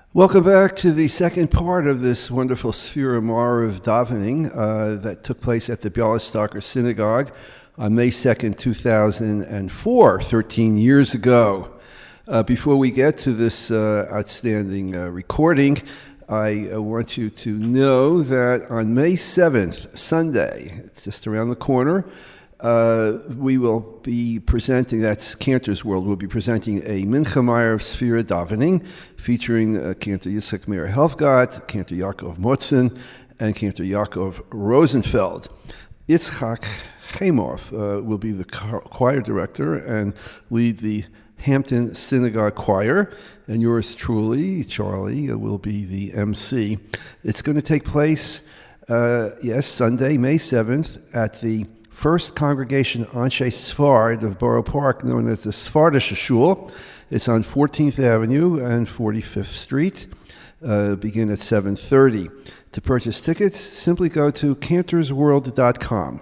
Welcome back to the second part of this wonderful Sfira Marav davening that took place at the Bialystoker Synagogue on May 2nd, 2004, 13 years ago. Before we get to this outstanding recording, I want you to know that on May 7th, Sunday, it's just around the corner, we will be presenting, that's Cantor's World, we'll be presenting a Mincha Marav Sfira davening featuring Cantor Yitzchak Meir Helfgott, Cantor Yaakov Motzen, and Cantor Yaakov Rosenfeld. Yitzchak Chemov will be the choir director and lead the Hampton Synagogue Choir, and yours truly, Charlie, will be the MC. It's going to take place, Sunday, May 7th, at the First Congregation Anshe Sfard of Borough Park, known as the Sfardish Shul. It's on 14th Avenue and 45th Street. Begin at 7:30. To purchase tickets, simply go to cantorsworld.com.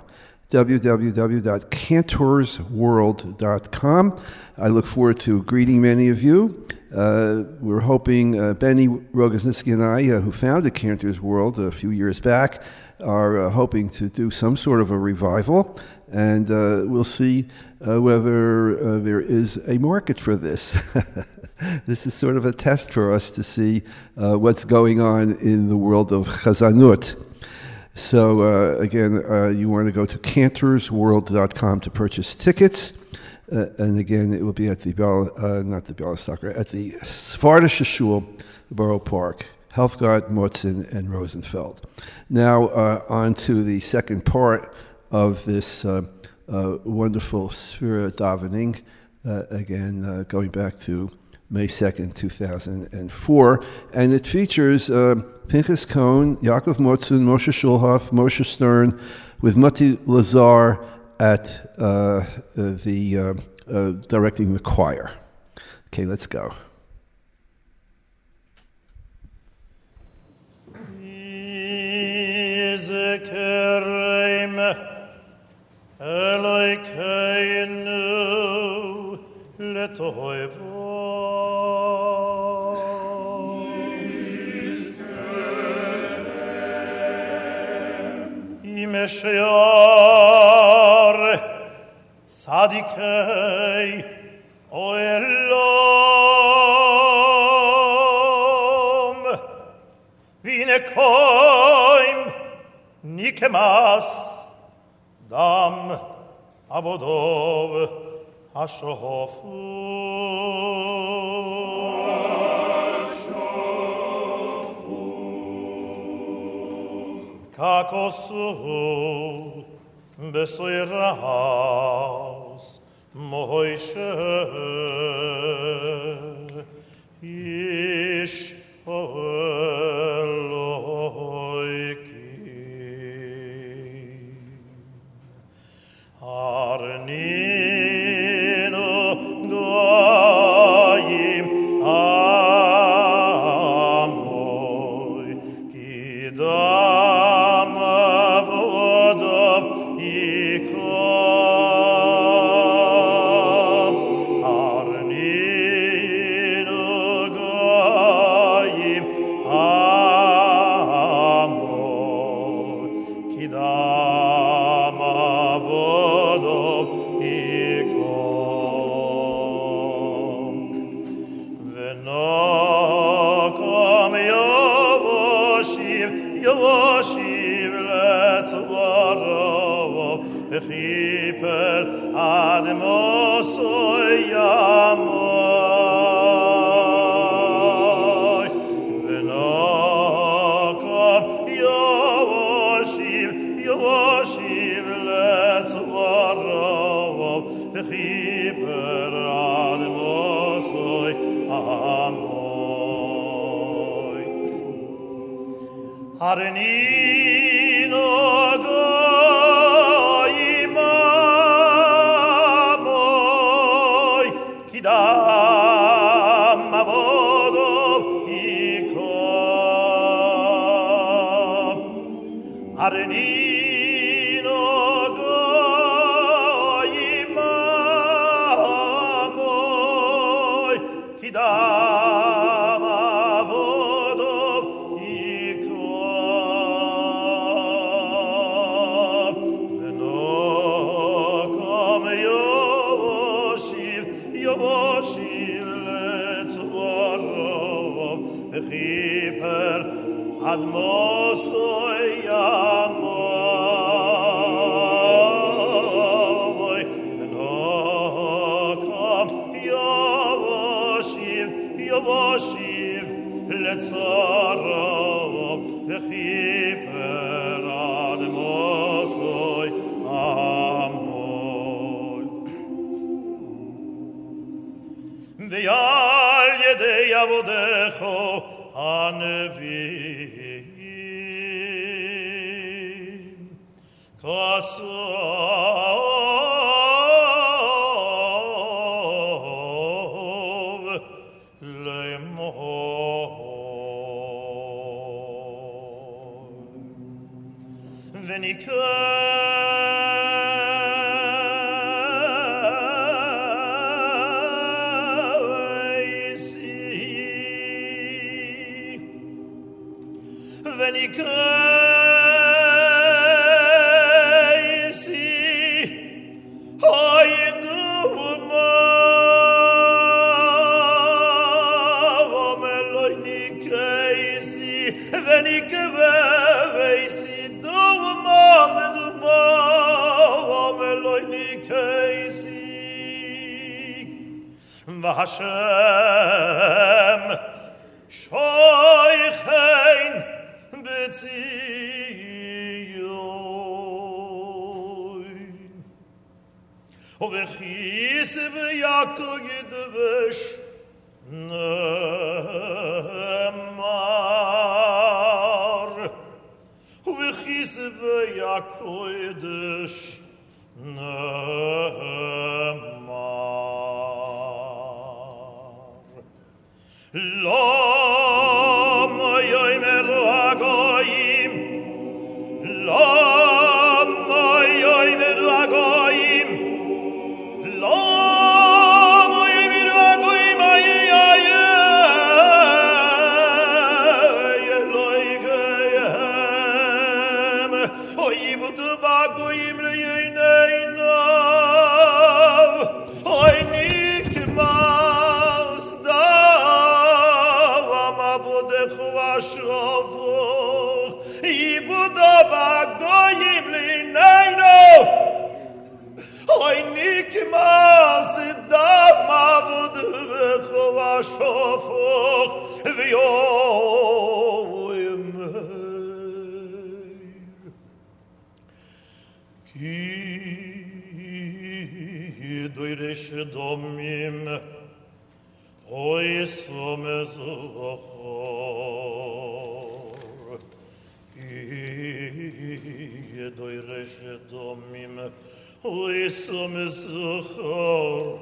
www.cantorsworld.com. I look forward to greeting many of you. We're hoping Benny Rogozinski and I, who founded Cantor's World a few years back, are hoping to do some sort of a revival, and we'll see whether there is a market for this. This is sort of a test for us to see what's going on in the world of Chazanut. So again, you want to go to cantorsworld.com to purchase tickets. And again, it will be at the at the Sfardish Shul, Borough Park. Helfgott, Motzen, and Rosenfeld. Now, on to the second part of this wonderful Sfira davening. Again, going back to May 2nd, 2004. And it features Pinchas Cohen, Yaakov Motzen, Moshe Shulhoff, Moshe Stern, with Mati Lazar at directing the choir. Okay, let's go. Elokeinu letoivo Imeshiar tzadikei oelom vinekoim nikemas dam avodov hashofu kakosu besoiras moishe ish Arnino goyim amoy kidam avodov ikom Arnino goyim amoy kidam avodov Yoshiv letzvaro v'chiper ad mosoy yamoy v'nokam Yoshiv letzvaro v'chiper ad mosoy yamoy Arnino goyim amoy kidam avodov ikom Arnino goyim amoy kidam avodov וכיפר עד מוסוי ימוי ונוקם יבושיב לצרו וכיפר עד מוסוי ימוי ועל ידי עבודך הנביאים כסוב לאמור Hashem shoychein b'tzion uvechis v'yakol yidvesh nemar uvechis v'yakol yidvesh nemar Lama yoimer agoyim Lama yoimer agoyim Lama yoimer agoyim Eloigayem Oyivudu bagoyim leyeinav Oynikmas Shofur Ibudo bagoyim linayno Oy nikmas dam avud v'chova shofur v'yoyim Ki doyresh domim Oy somezochor Doy reshedomim Oy somezochor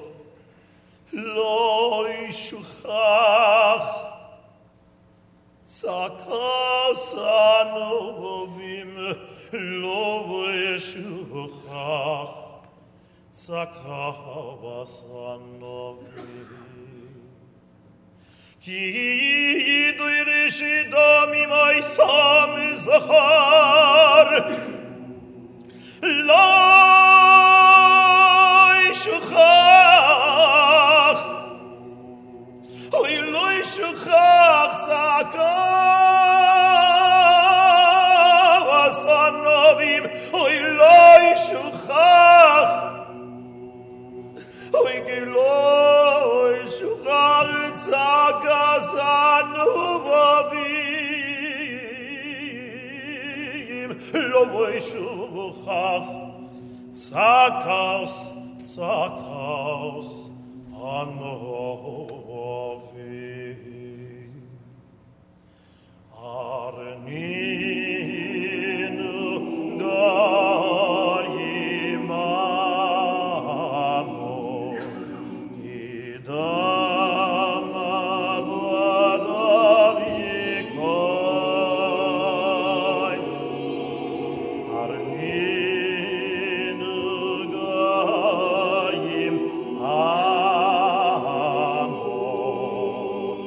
Lo yishchach Tzakos anovim Lo yishchach Tzakos anovim Ki yidoy reshidomim oy sam zachar Lo yishchach Oy lo yishchach tzakos anovim Oy lo yishchach Oy geloy shuchar tzakas anuvavim Lo voy shuchach tzakas anuvavim Arninu gayim Arninu gayim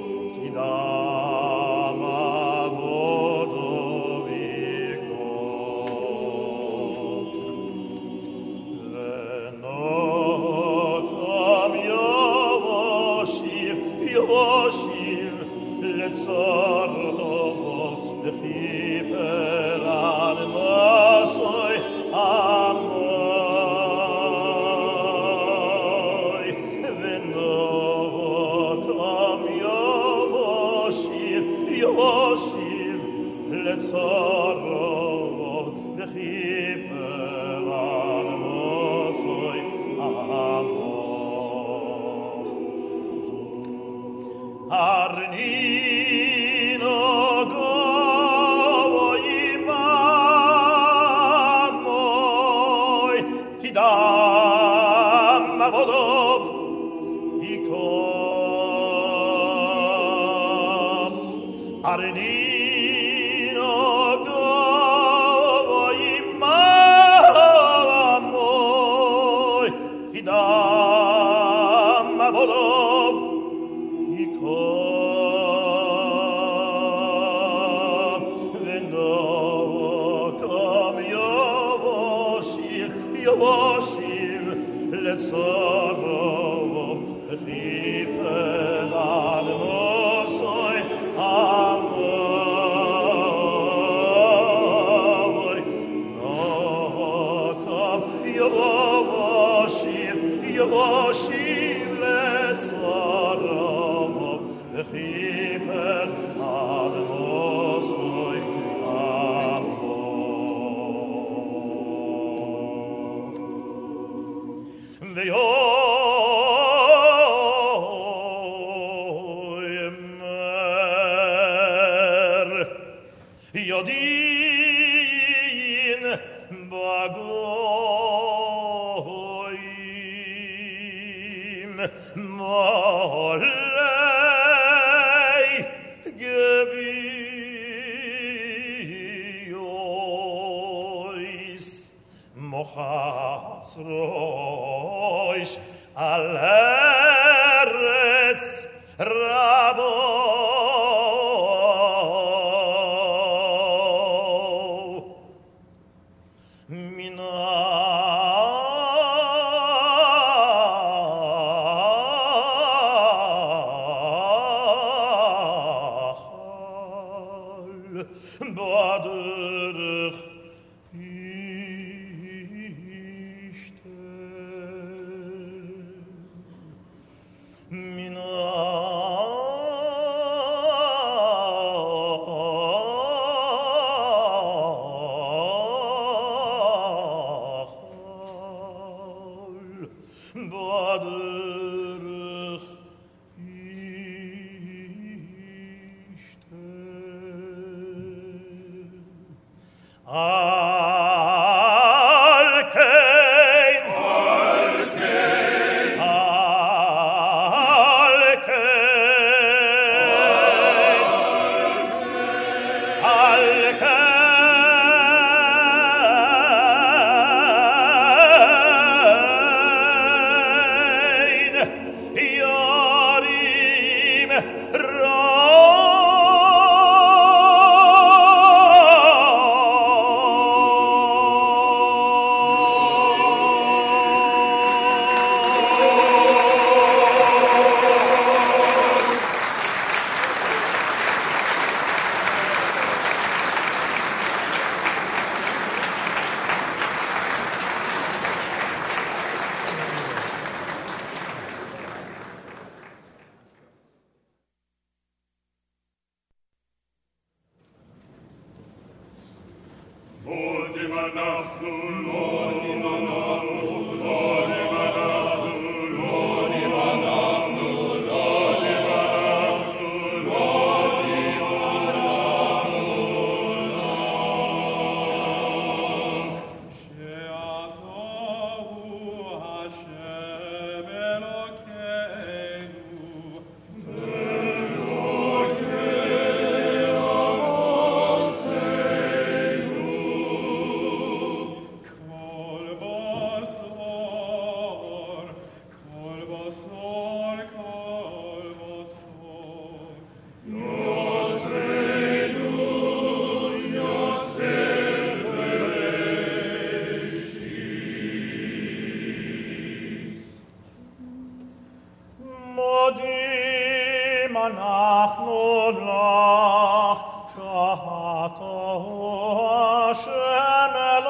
לך שעתו השם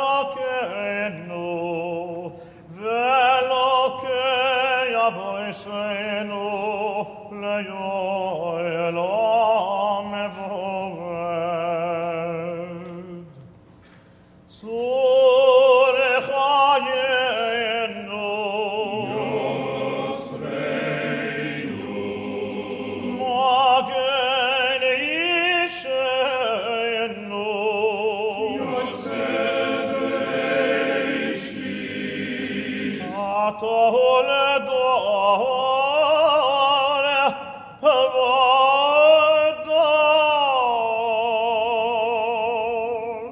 אלוקינו ואלוקי אבותינו ליועל המבורד. צור חיינו מגן אישנו עתה לדור ודור.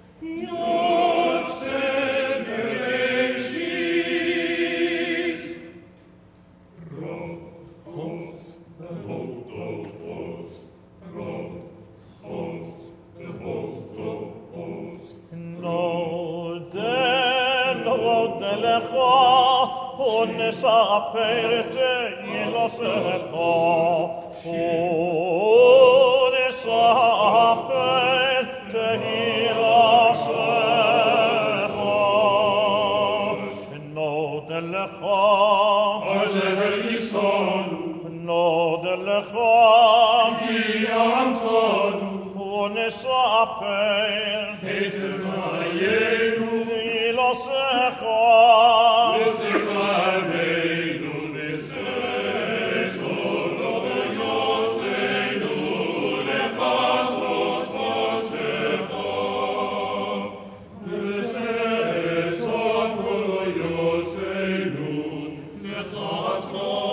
נודה לך ונספר תהילתך ונספר תהילתך. נודה לך אשר ניסנו נודה לך כי עמתנו ונספר את חיינו תהילתך ושכרנו ושכרו ויוסנו לחטות ראשך ושסוף כל יוסנו לחטות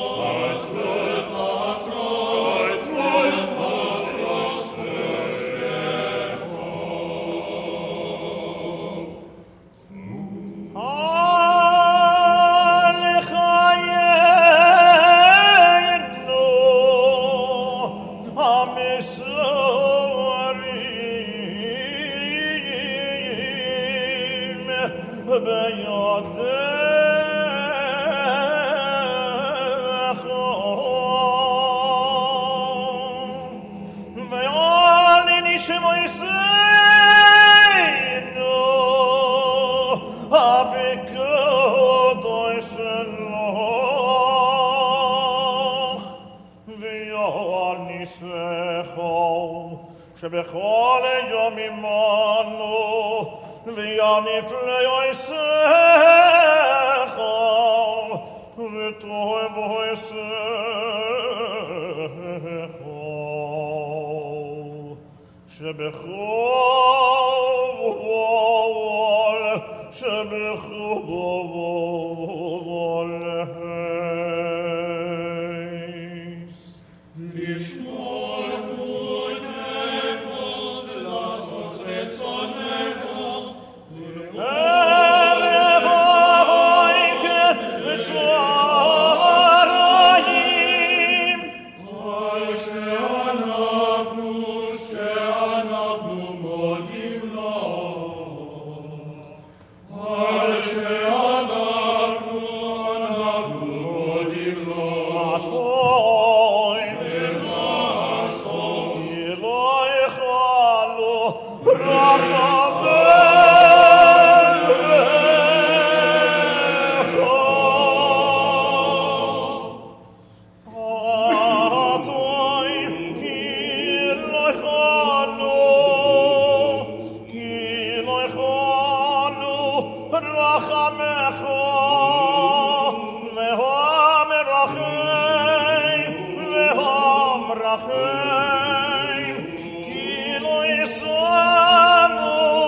בידך ועל נשמותינו הבקדוש לך ועל ניסך שבכל יום עמנו ויניף ליועסך וטוב עסך שבכל לשמור חוקך ולעשות רצונך ערב הבוקר וצהריים על שאנחנו מודים לו על שאנחנו מודים לו הטוב כי לא יכלו רחמך והום רחם כי לא ישמו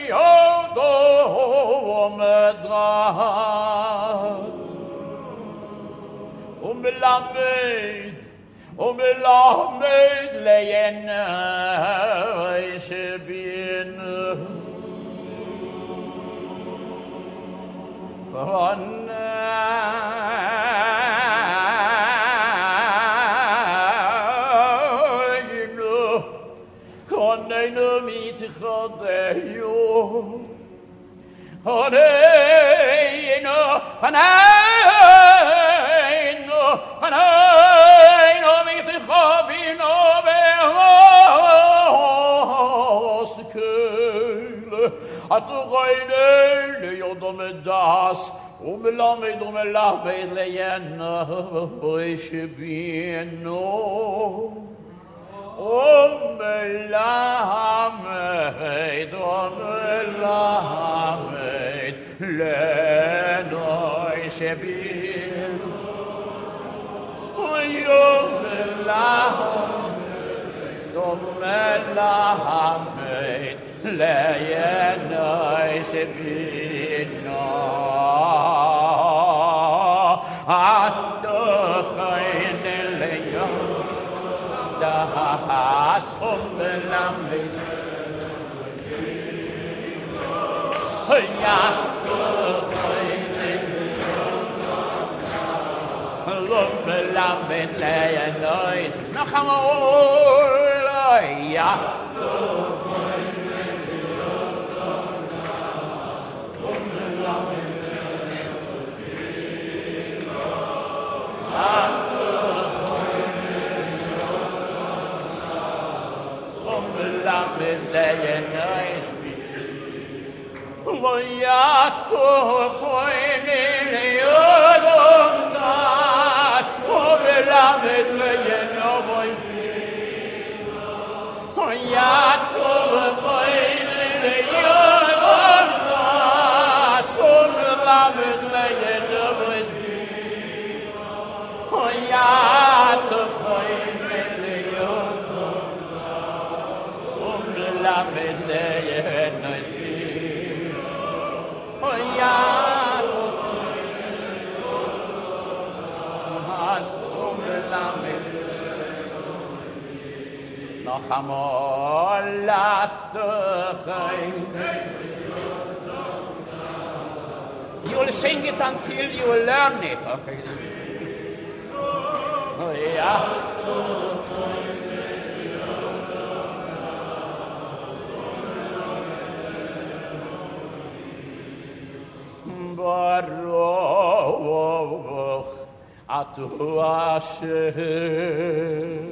ומלמד לעיני שבינו חוננו מתחדהו חוננו מתחבינו בהוסקל התריינו ליודו מדס ומלמד לעיני שבינו ומלמד לעיני שבינו ומלמד לעיני שבינו התוכן ליום das umlammet ja umlammet leenois noch einmal ja mit der Neis ja to khoine yodom das obela mit der Neis ja to khoine yodom das obela mit der Neis ja to khoine mit der Neis oh ja du hast umlammet noch einmal lat you'll sing it until you learn it okay oh ja Baruch Atu Hashem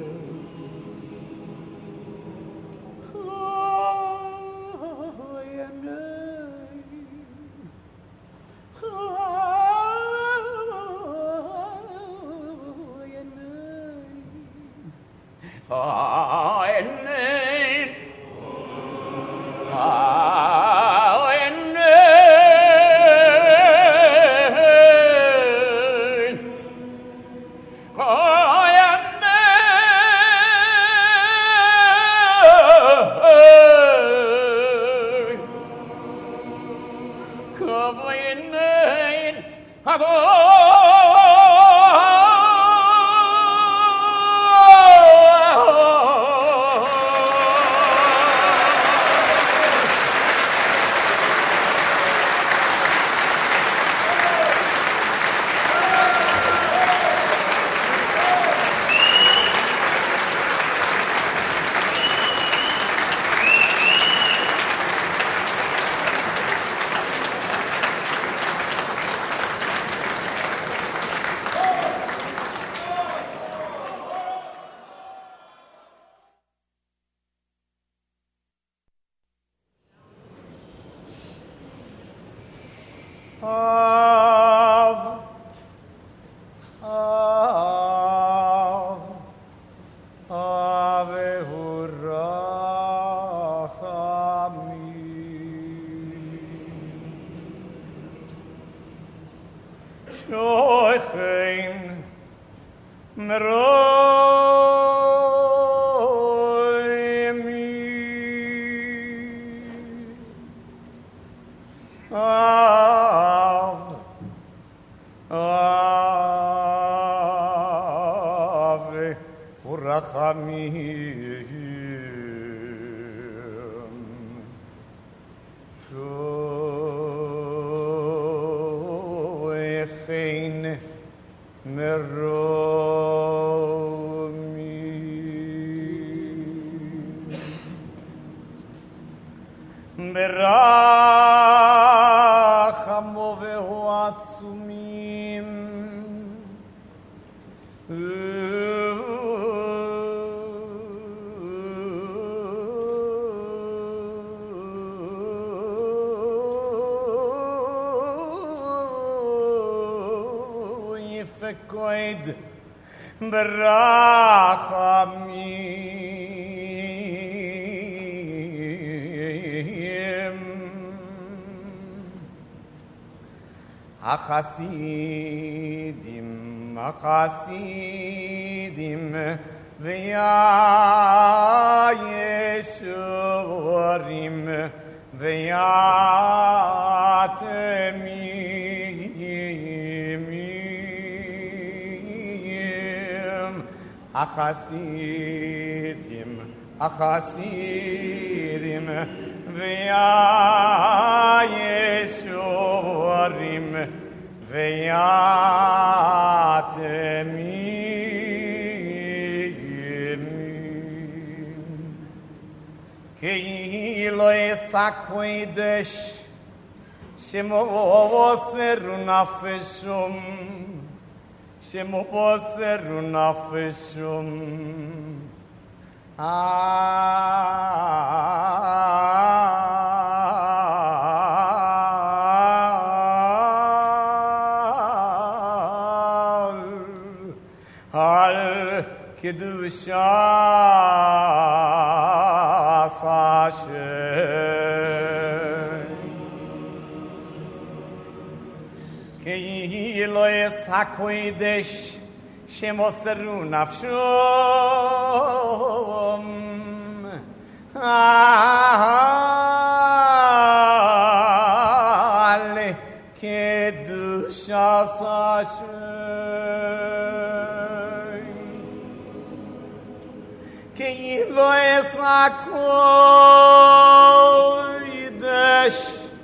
Ave urachamim shoechein meromim berachamo ve'atzumim yifekoid berachamim achasidim ve'yeshurim ve'yatemim achasidim ve'yeshurim ve'yatemim Keilo esakoidesh Shemo voseru nafeshum al kedushas Hashem Keilo esakoidesh Shemoseru nafshum al kedushas Hashem Keilo esakoidesh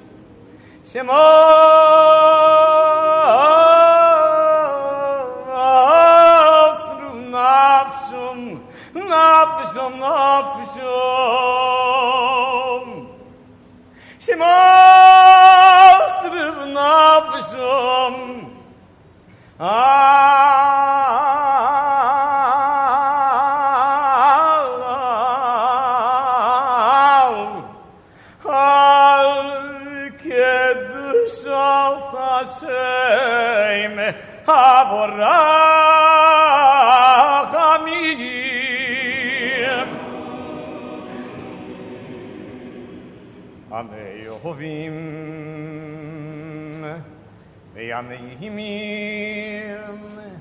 Hashem Avorachamim Ameyehovim Ve'yanehimim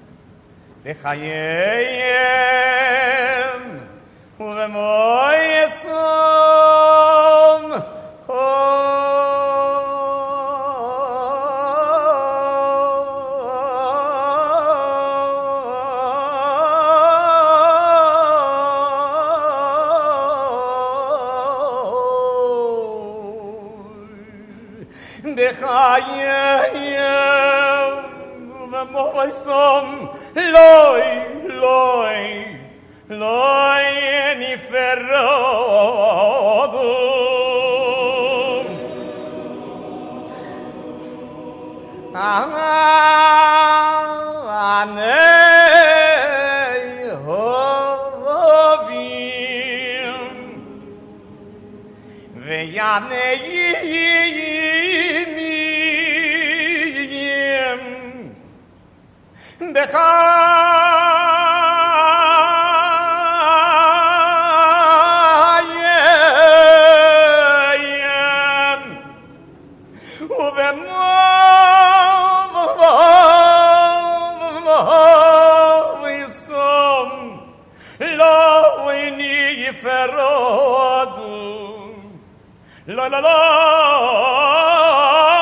V'chayeyem Uvemoyesom Loi niferodum Anei hovim Ve'yaneyimim Bechayem Uvemovisom Lo ini yiferodu La la la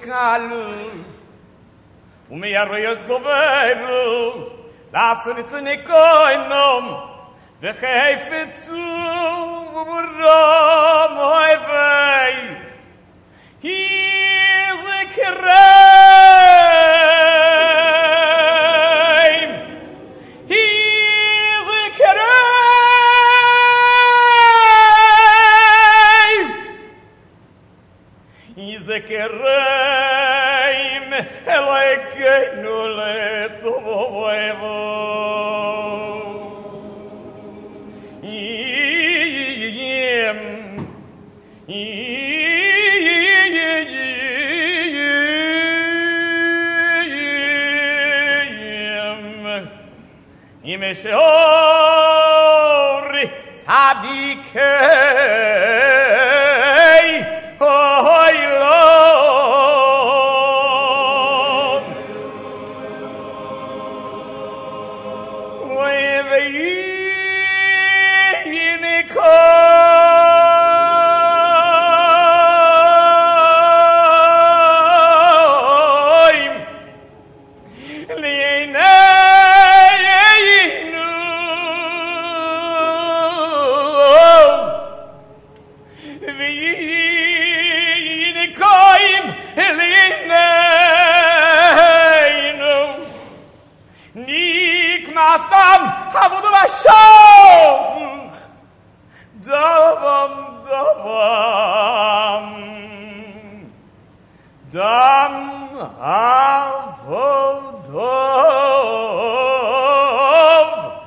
kalu me arroyos goveru lass uns ne koinom ve khayfetsu rom hoyvei hier zekraim hier zekraim Yizekeraim Elokeinu letovovo Yim Yimeshori Tzadikei Hoy Lord Dam avodov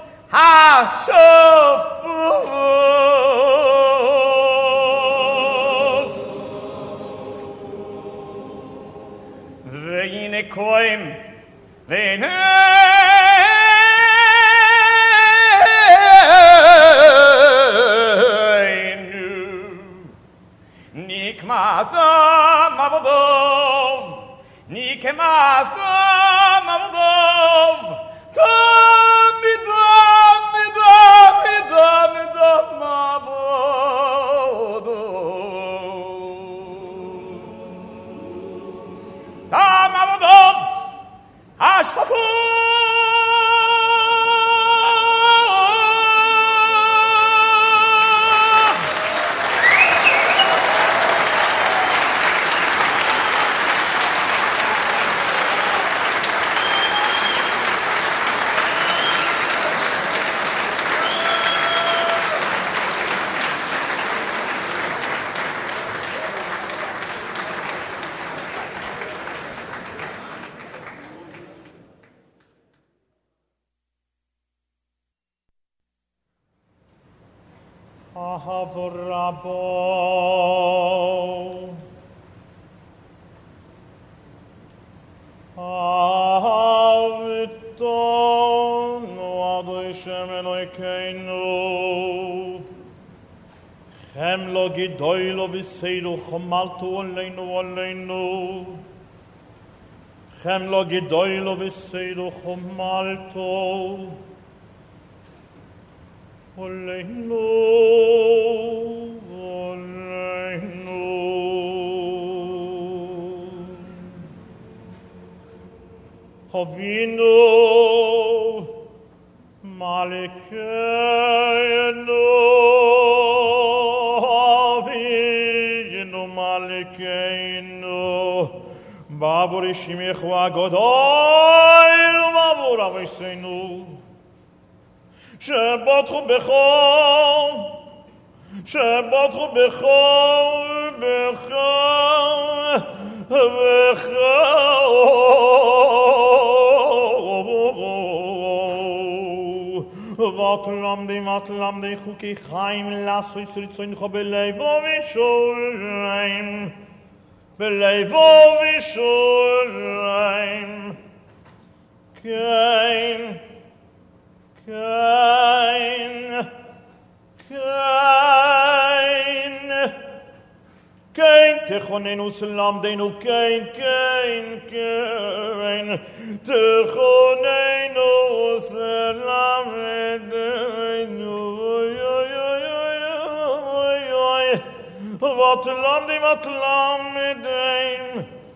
ha-shofur Ve'ine koim ve'ine Nikmasam avodov Nikmasam avodov Tamidam avodov Tam avodov Ashtafu Ahavorabo Ahavitonu Adoi Shem Elokeinu Chem lo gidoi lo viseiru chomaltu oleinu Chem lo gidoi lo viseiru chomaltu Oleinu Havinu Malikeinu Havinu Malikeinu Babur Ishimich Wagodoi Babur Aviseinu שבטחו ותלמדי חוקי חיים לעשות רצונך בלבו ושוליים כן תכוננו סלמדנו כן תכוננו סלמדנו ותלמדים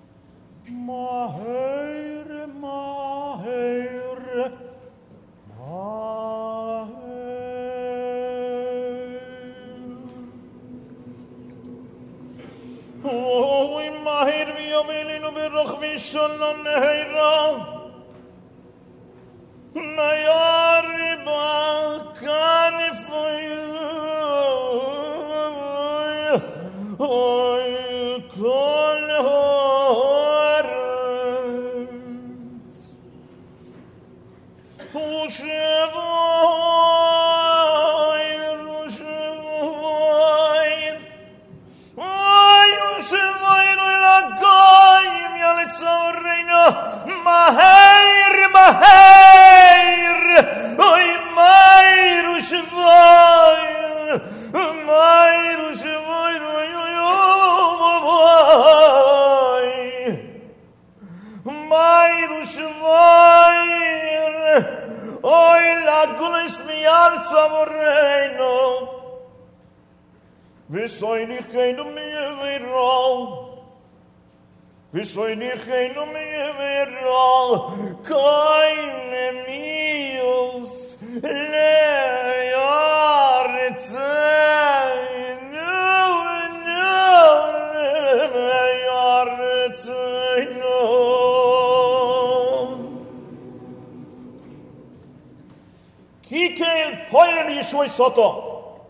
Soto.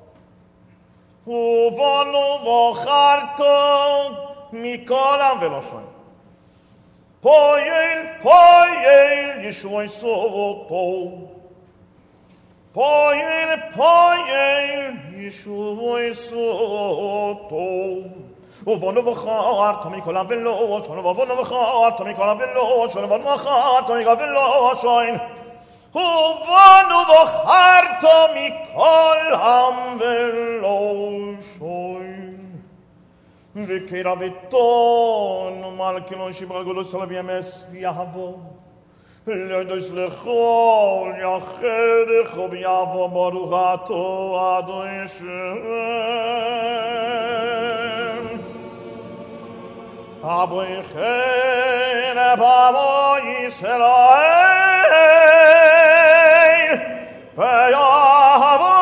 Uvanu vocharto mikolam veloshoin. Poyel Yeshua Soto. Poyel Yeshua Soto. Uvanu vocharto mikolam veloshoin. Uvanu vocharto mikolam veloshoin. Uvanu vocharto mikolam veloshoin. Uvanu vocharto mikol ham veloshoin. V'kera beton u'malkilon shibragolo salabiames v'yahavo. L'odos lechol yachedecho b'yavo baruch ato Adonai Shem. Aboichen b'amo Yisrael b'yahavo.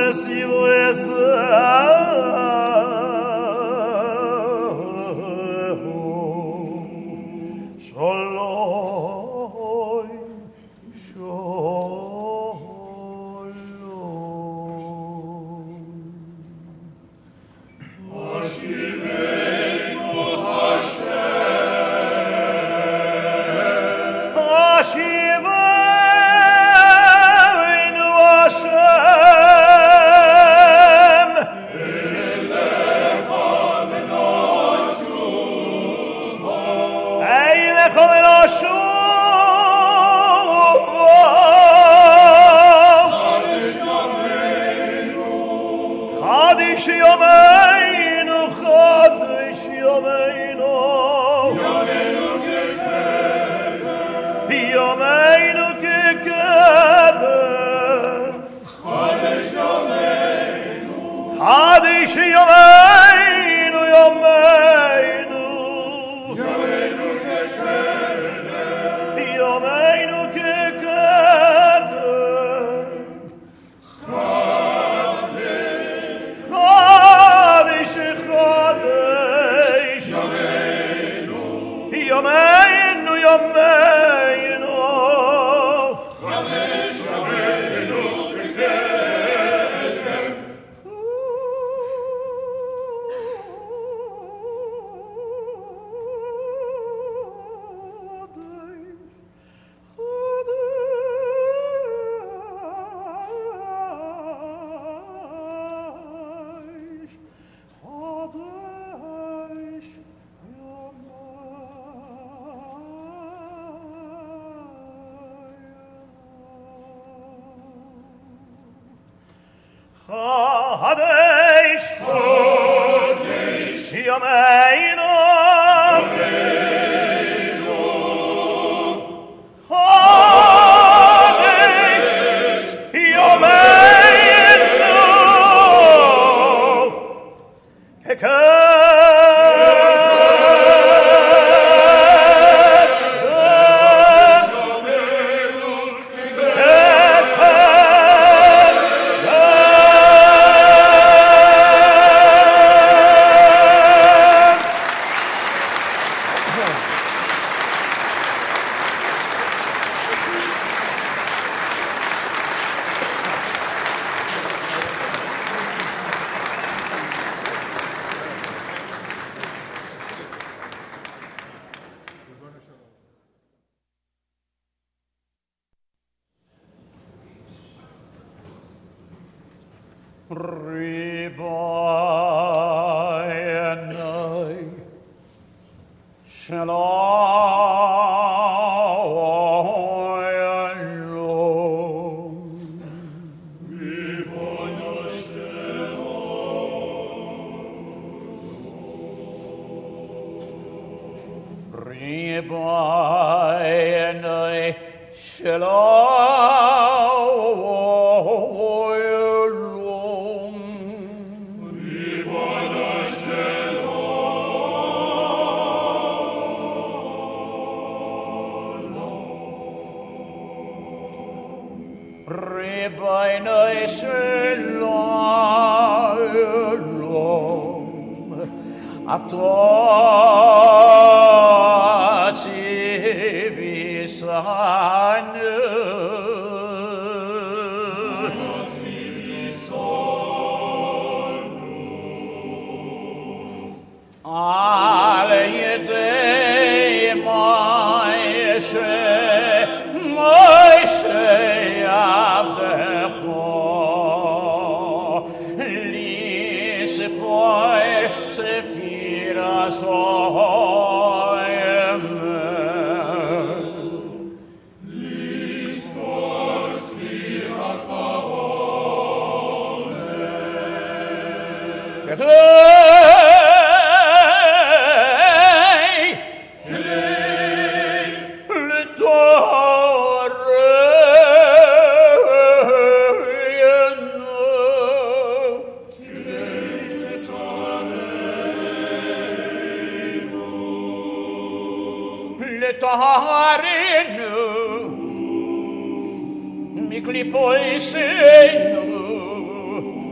Mikli poisenu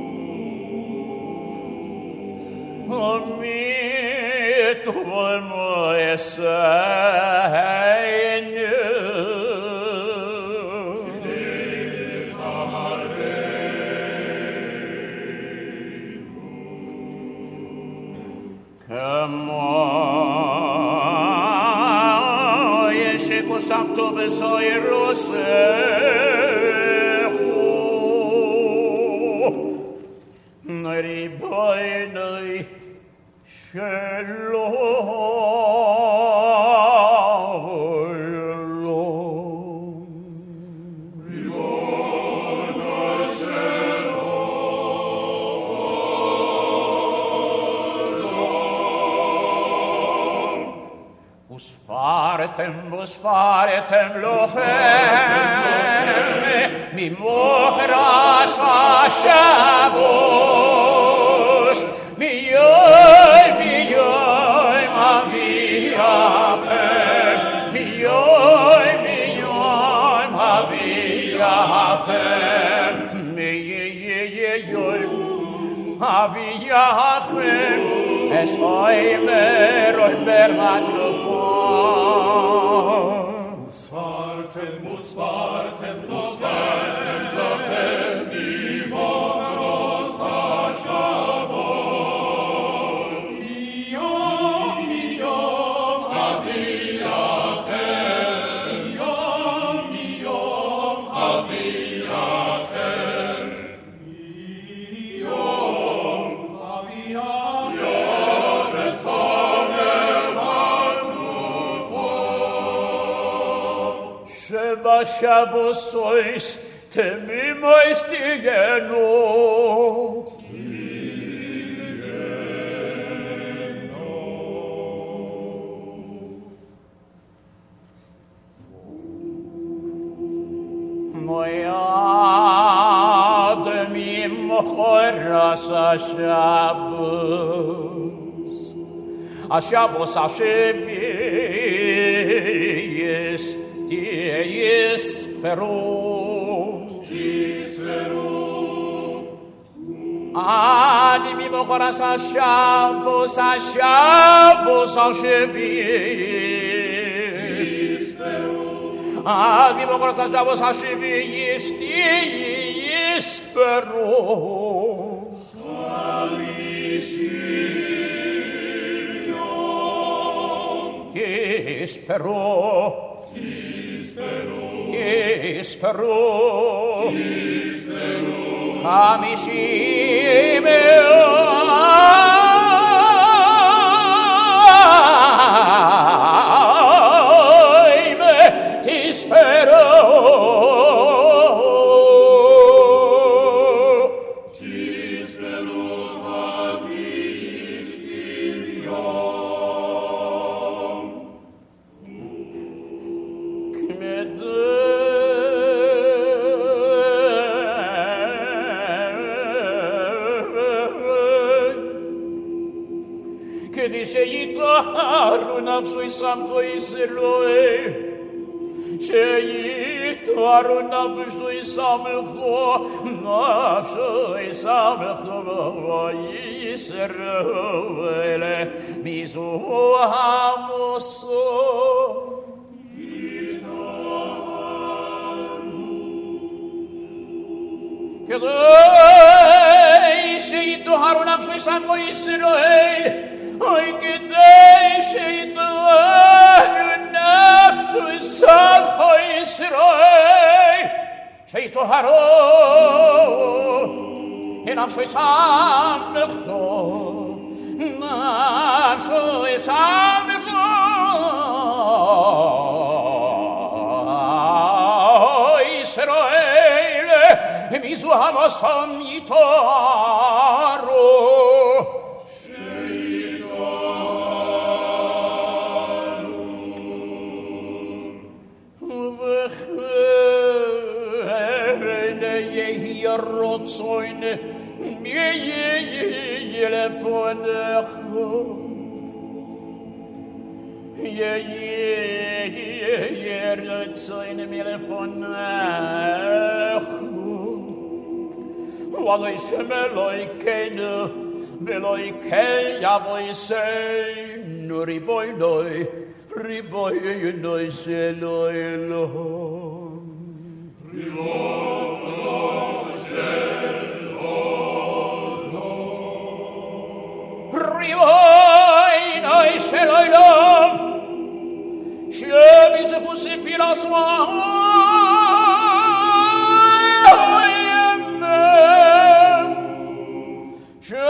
mit moje seine moje shekosavto besoirosechu riboinoi Busfaretem lochem mi mochras ha-shabos mi yoim haviyachem mi yoim haviyachem mi yoim haviyachem es oimer hatrufon Muss warten, lochem imokros ha-shabos. Miyom haviyachem, miyom haviyachem, miyom haviyachem, yom esonem hatrufon. Sheba Shabosois temimois tigeno. Moyad mimochoras ha-Shabbos ha-Shabbos ha-Shevi'is Ani mimochoras ha-Shabbos ha-Shevi'is Ani mimochoras ha-Shabbos ha-Shevi'is Tisperu Hamishim שיתארו נפשו סמכו ישראל שיתארו נפשו סמכו ישראל מזו המוסו כדי שיתארו נפשו סמכו ישראל Oy kidei sheitor nafshu samcho Yisrael sheitoharo nafshu samcho Yisrael mizu hamasam yitaro Rotzoine mir telefonecho Rotzoine mir telefonecho Wallo ishmeloy kenu veloi kelja voi sei, no riboi noi se loilon. Riboi noi se loilon, chemis crucifix la je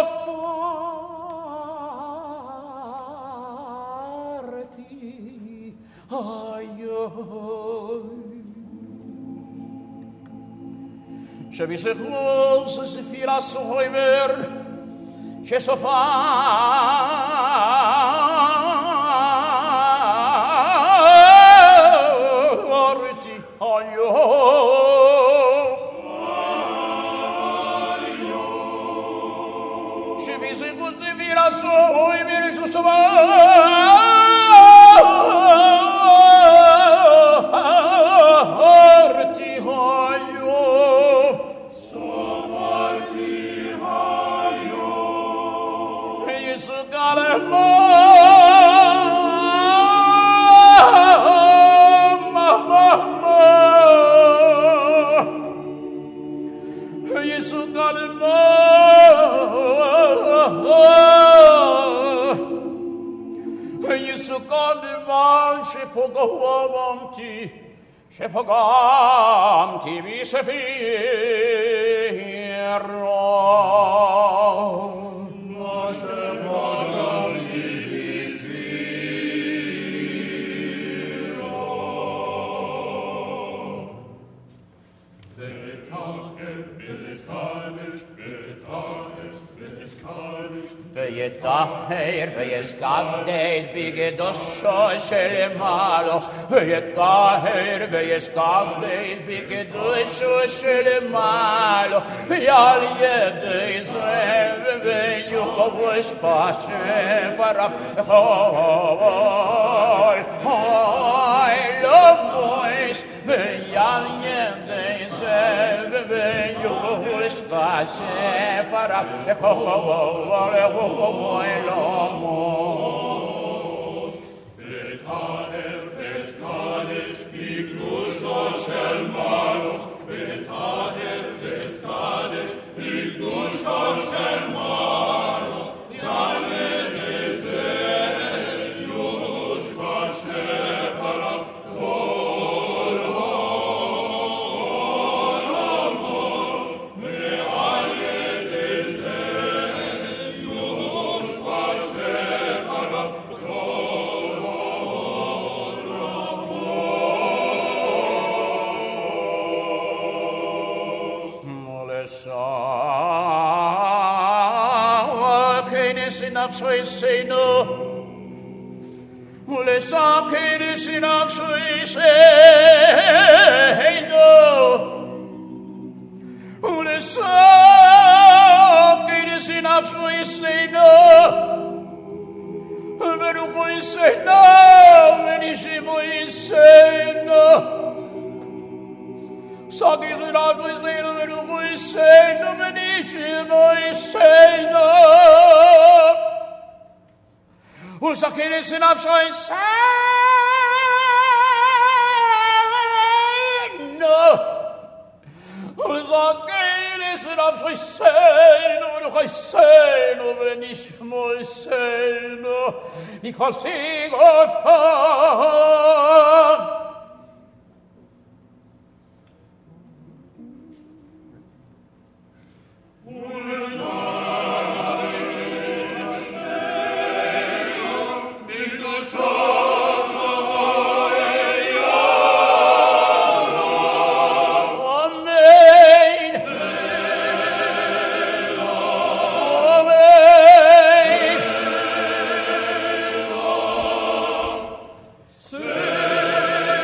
sofferti, je vis rose se fila soimer, je sofferti, je vis rose fila soimer, je je pogamti vi se firro. Veje skaddeis bygge dosho shele malo. Veje skaddeis bygge dosho shele malo. Jal jedeis reve jugo vois pashe faraf hol. Lo vois jal jedeis reve jugo vois pashe faraf hol. Nafshoi seino, ule sakeres nafshoi seino, ule sakeres nafshoi seino, verugoi seino, venishimoi seino, sakeres nafshoi seino, verugoi seino, venishimoi seino. Usakeres nafshoi seino, usakeres nafshoi seino, verugoi seino, venishmoi seino, nichol sigofkan. Say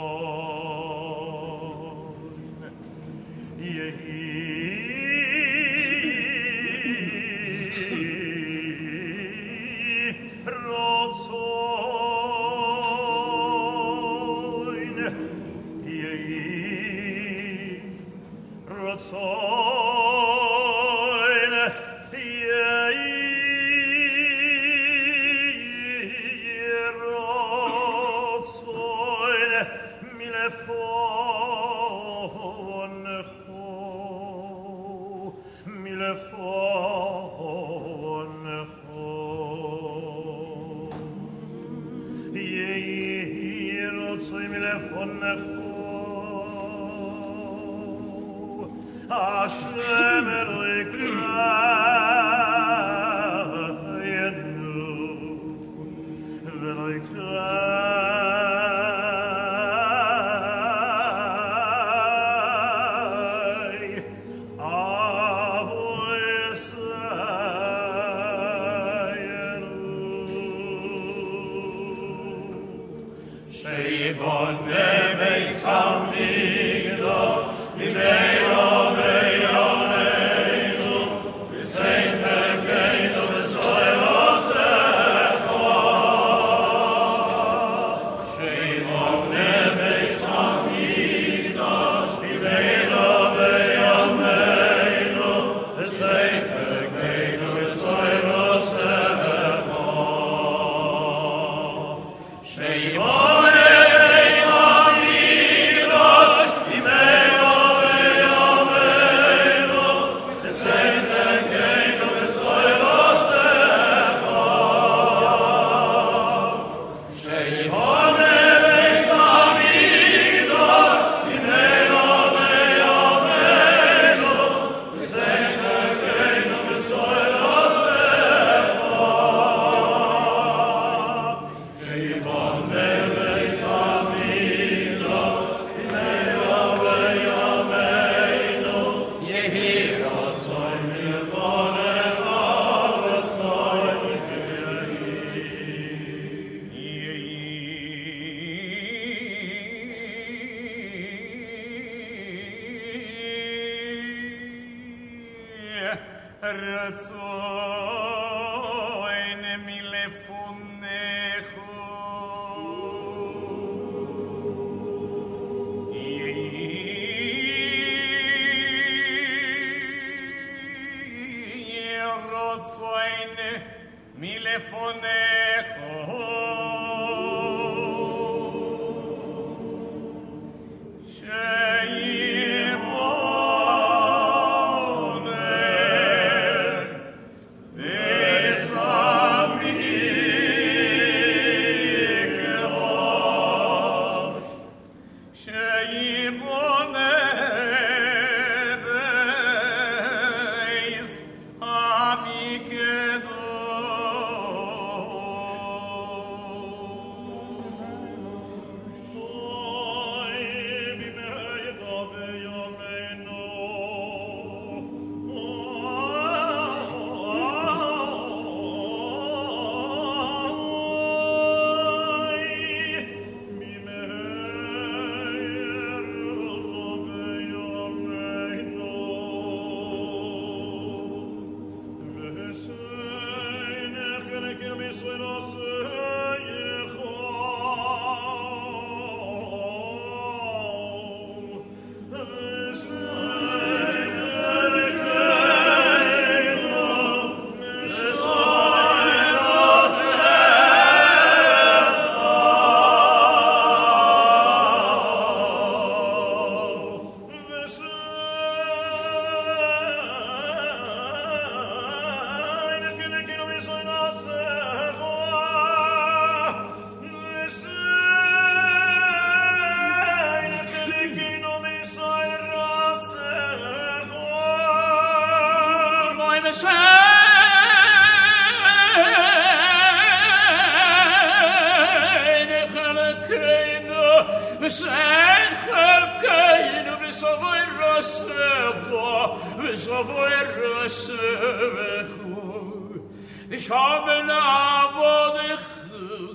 Ich habe na wo dich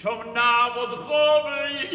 ושום נעבוד חוברו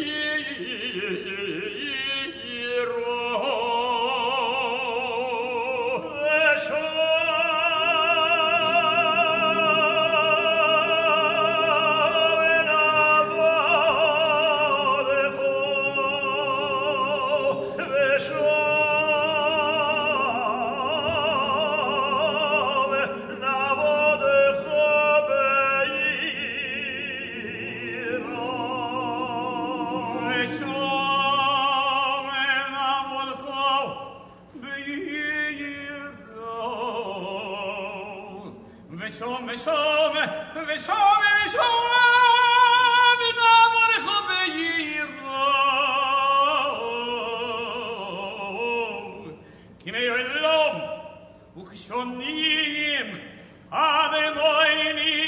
וכשונים עד מויני